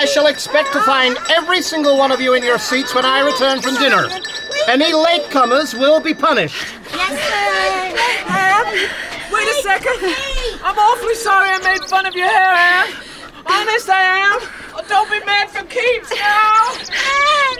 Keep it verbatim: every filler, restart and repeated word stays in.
I shall expect to find every single one of you in your seats when I return from dinner. Any latecomers will be punished. Yes, sir. Anne, wait a second. I'm awfully sorry I made fun of your hair, Anne. Honest, I am. Oh, don't be mad for keeps now.